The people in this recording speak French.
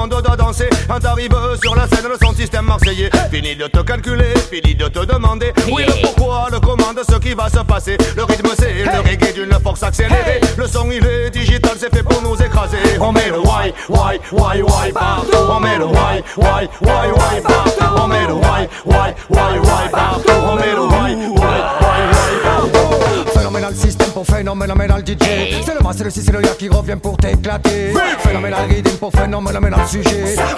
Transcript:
monde doit danser. Quand t'arrives sur la scène, le son système marseillais. Fini de te calculer, fini de te demander. Oui, le pourquoi, le comment de ce qui va se passer. Le rythme c'est le reggae d'une force accélérée. Le son il est digital, c'est fait pour nous écraser. On met le why partout. On met le why partout. On met le why partout. On met le why partout. Phénoménal système pour phénoménal DJ. C'est le mas, c'est le si, c'est le gars qui revient pour t'éclater. Phénoménal rythme pour phénoménal sujet.